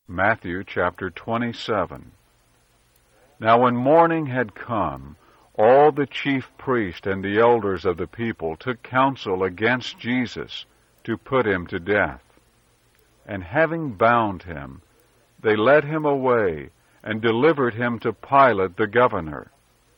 Matthew chapter 27. Now when morning had come, all the chief priests and the elders of the people took counsel against Jesus to put him to death. And having bound him, they led him away and delivered him to Pilate the governor.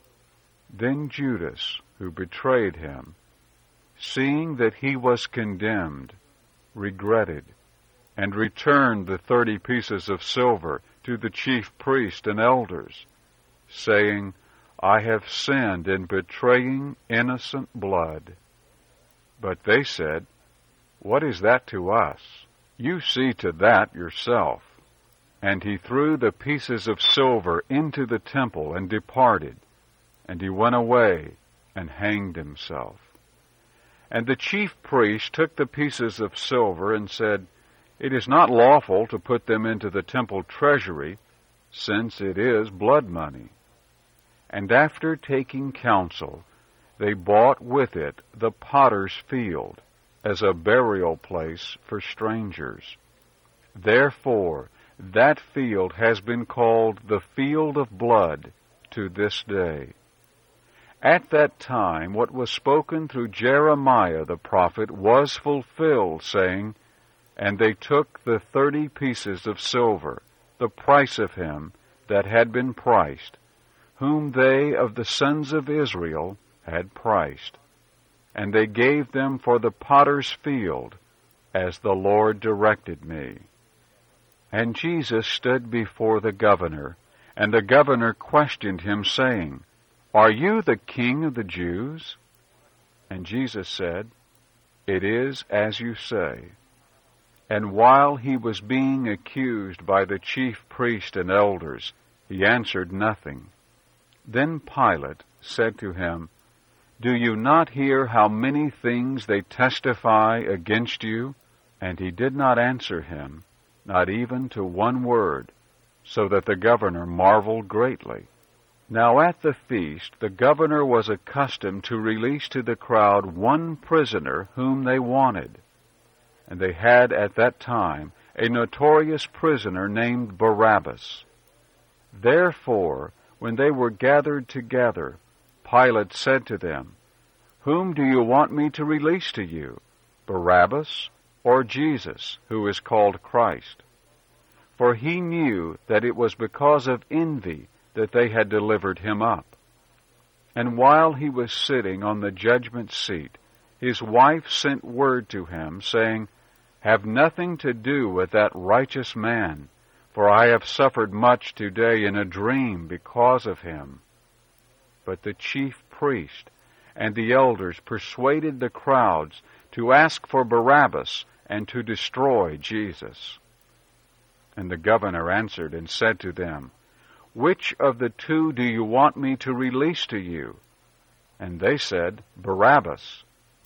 Then Judas, who betrayed him, seeing that he was condemned, regretted, and returned the 30 pieces of silver to the chief priests and elders, saying, I have sinned in betraying innocent blood. But they said, What is that to us? You see to that yourself. And he threw the pieces of silver into the temple and departed, and he went away and hanged himself. And the chief priests took the pieces of silver and said, It is not lawful to put them into the temple treasury, since it is blood money. And after taking counsel, they bought with it the potter's field, as a burial place for strangers. Therefore, that field has been called the field of blood to this day. At that time, what was spoken through Jeremiah the prophet was fulfilled, saying, And they took the 30 pieces of silver, the price of him that had been priced, whom they of the sons of Israel had priced, and they gave them for the potter's field, as the Lord directed me. And Jesus stood before the governor, and the governor questioned him, saying, Are you the king of the Jews? And Jesus said, It is as you say. And while he was being accused by the chief priests and elders, he answered nothing. Then Pilate said to him, Do you not hear how many things they testify against you? And he did not answer him, not even to one word, so that the governor marveled greatly. Now at the feast the governor was accustomed to release to the crowd one prisoner whom they wanted. And they had at that time a notorious prisoner named Barabbas. Therefore, when they were gathered together, Pilate said to them, Whom do you want me to release to you, Barabbas or Jesus, who is called Christ? For he knew that it was because of envy that they had delivered him up. And while he was sitting on the judgment seat, his wife sent word to him, saying, Have nothing to do with that righteous man, for I have suffered much today in a dream because of him. But the chief priest and the elders persuaded the crowds to ask for Barabbas and to destroy Jesus. And the governor answered and said to them, Which of the two do you want me to release to you? And they said, Barabbas.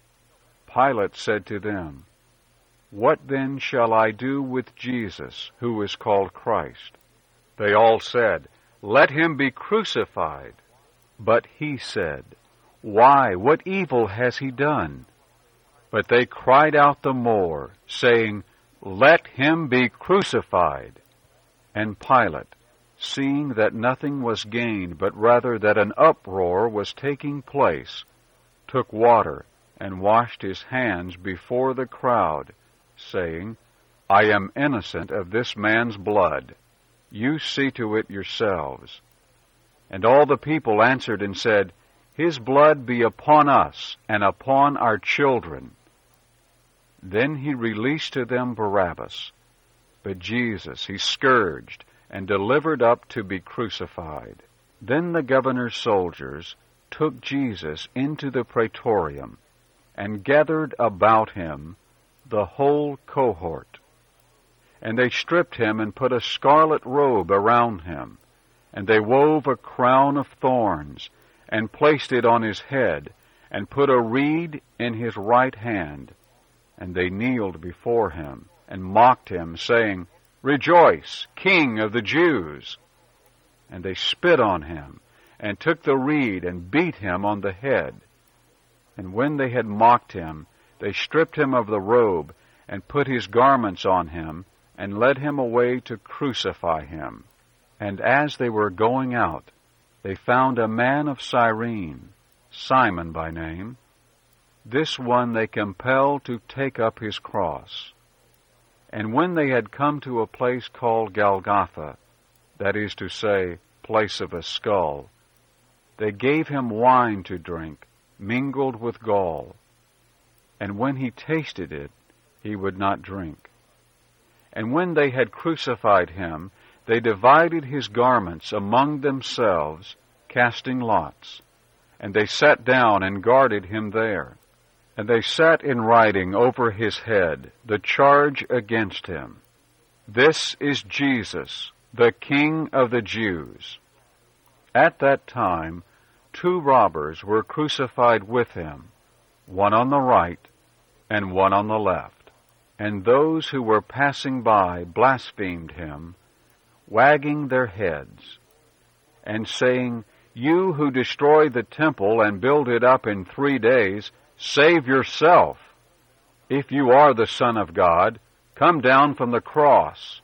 Pilate said to them, What then shall I do with Jesus, who is called Christ? They all said, Let him be crucified. But he said, Why, what evil has he done? But they cried out the more, saying, Let him be crucified. And Pilate, seeing that nothing was gained, but rather that an uproar was taking place, took water and washed his hands before the crowd, saying, I am innocent of this man's blood. You see to it yourselves. And all the people answered and said, His blood be upon us and upon our children. Then he released to them Barabbas, but Jesus he scourged and delivered up to be crucified. Then the governor's soldiers took Jesus into the praetorium and gathered about him the whole cohort. And they stripped him and put a scarlet robe around him, and they wove a crown of thorns and placed it on his head, and put a reed in his right hand. And they kneeled before him and mocked him, saying, Rejoice, King of the Jews! And they spit on him, and took the reed and beat him on the head. And when they had mocked him, they stripped him of the robe, and put his garments on him, and led him away to crucify him. And as they were going out, they found a man of Cyrene, Simon by name. This one they compelled to take up his cross. And when they had come to a place called Golgotha, that is to say, place of a skull, they gave him wine to drink, mingled with gall. And when he tasted it, he would not drink. And when they had crucified him, they divided his garments among themselves, casting lots. And they sat down and guarded him there. And they sat in writing over his head the charge against him. This is Jesus, the King of the Jews. At that time, 2 robbers were crucified with him, one on the right and one on the left. And those who were passing by blasphemed him, wagging their heads, and saying, "You who destroy the temple and build it up in 3 days, save yourself. If you are the Son of God, come down from the cross."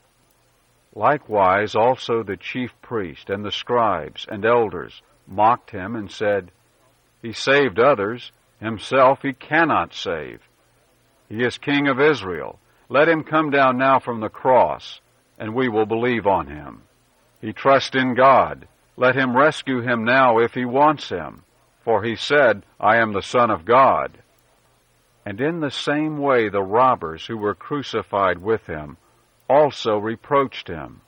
Likewise also the chief priest and the scribes and elders mocked him and said, "He saved others, himself he cannot save. He is King of Israel. Let him come down now from the cross, and we will believe on him. He trusts in God. Let him rescue him now if he wants him. For he said, 'I am the Son of God.'" And in the same way the robbers who were crucified with him also reproached him.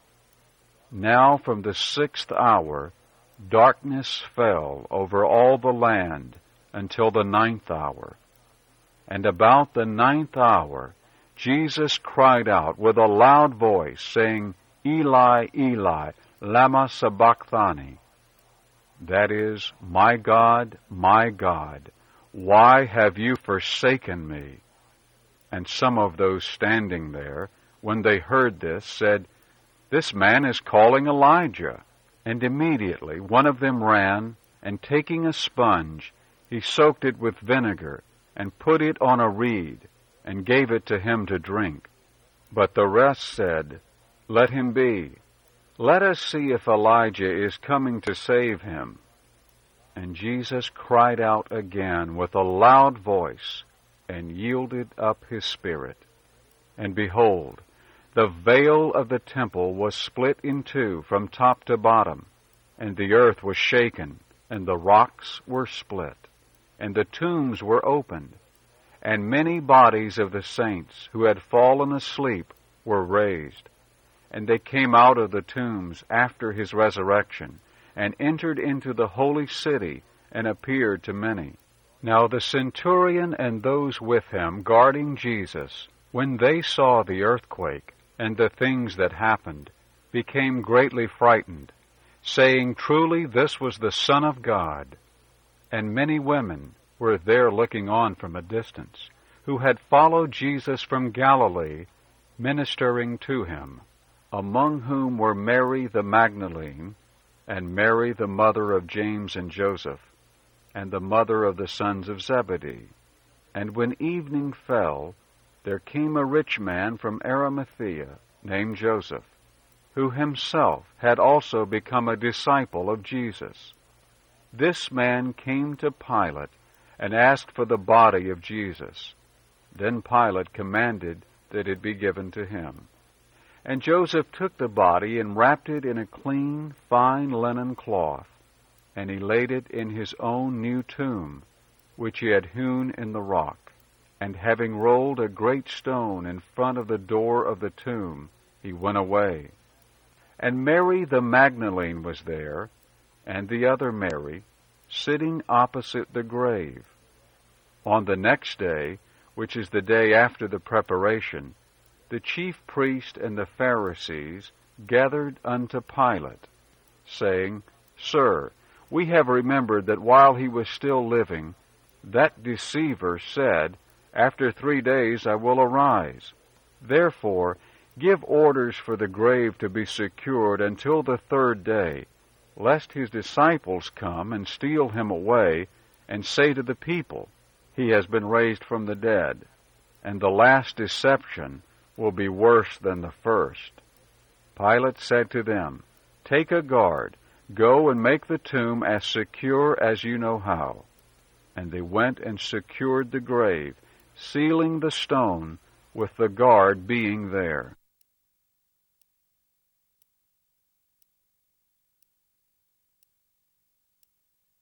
Now from the 6th hour darkness fell over all the land until the 9th hour. And about the 9th hour Jesus cried out with a loud voice, saying, "Eli, Eli, lama sabachthani?" That is, my God, why have you forsaken me?" And some of those standing there, when they heard this, said, "This man is calling Elijah." And immediately one of them ran, and taking a sponge, he soaked it with vinegar, and put it on a reed, and gave it to him to drink. But the rest said, "Let him be. Let us see if Elijah is coming to save him." And Jesus cried out again with a loud voice, and yielded up his spirit. And behold, the veil of the temple was split in 2 from top to bottom, and the earth was shaken, and the rocks were split, and the tombs were opened, and many bodies of the saints who had fallen asleep were raised. And they came out of the tombs after his resurrection, and entered into the holy city, and appeared to many. Now the centurion and those with him guarding Jesus, when they saw the earthquake and the things that happened, became greatly frightened, saying, "Truly this was the Son of God." And many women were there looking on from a distance, who had followed Jesus from Galilee, ministering to him, among whom were Mary the Magdalene, and Mary the mother of James and Joseph, and the mother of the sons of Zebedee. And when evening fell, there came a rich man from Arimathea, named Joseph, who himself had also become a disciple of Jesus. This man came to Pilate, and asked for the body of Jesus. Then Pilate commanded that it be given to him. And Joseph took the body and wrapped it in a clean, fine linen cloth, and he laid it in his own new tomb, which he had hewn in the rock. And having rolled a great stone in front of the door of the tomb, he went away. And Mary the Magdalene was there, and the other Mary, sitting opposite the grave. On the next day, which is the day after the preparation, the chief priest and the Pharisees gathered unto Pilate, saying, "Sir, we have remembered that while he was still living, that deceiver said, 'After 3 days I will arise.' Therefore, give orders for the grave to be secured until the 3rd day, lest his disciples come and steal him away, and say to the people, 'He has been raised from the dead,' and the last deception will be worse than the first." Pilate said to them, "Take a guard, go and make the tomb as secure as you know how." And they went and secured the grave, sealing the stone with the guard being there.